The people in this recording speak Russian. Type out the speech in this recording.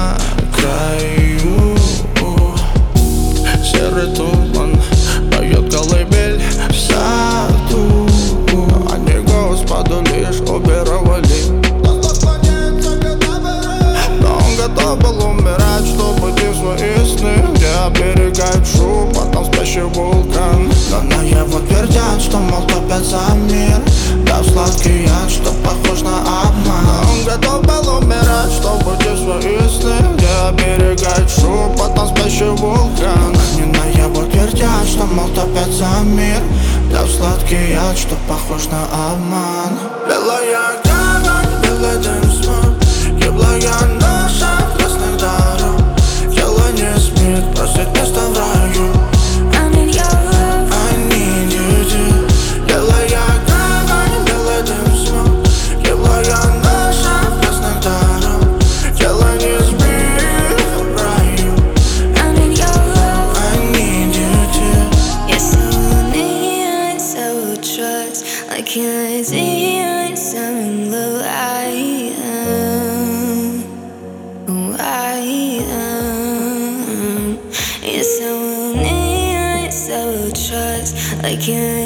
на краю. Серый туман поет колыбель в саду, они Господу лишь убировали. Но он готов был умирать, чтобы идти в свои сны, где оберегает шепотом спящий вулкан. Но на его твердят, что мол топят за мир, да в сладкий яд, что похож на обман. Но он готов был умирать, чтобы идти в свои сны, где оберегает шепотом спящий вулкан. Они на его твердят, что мол топят за мир, да в сладкий яд, что похож на обман. Белая гавань, белый дым смог, гиблая наша красных дорог. Тело не смеет просить место в раю. I need you, dear. Белая гавань, белый дым смог, гиблая наша красных дорог. Тело не смеет в раю. I need you, dear. You're so near, so trust. I can't see you in some love. You're so near, so trust. I can't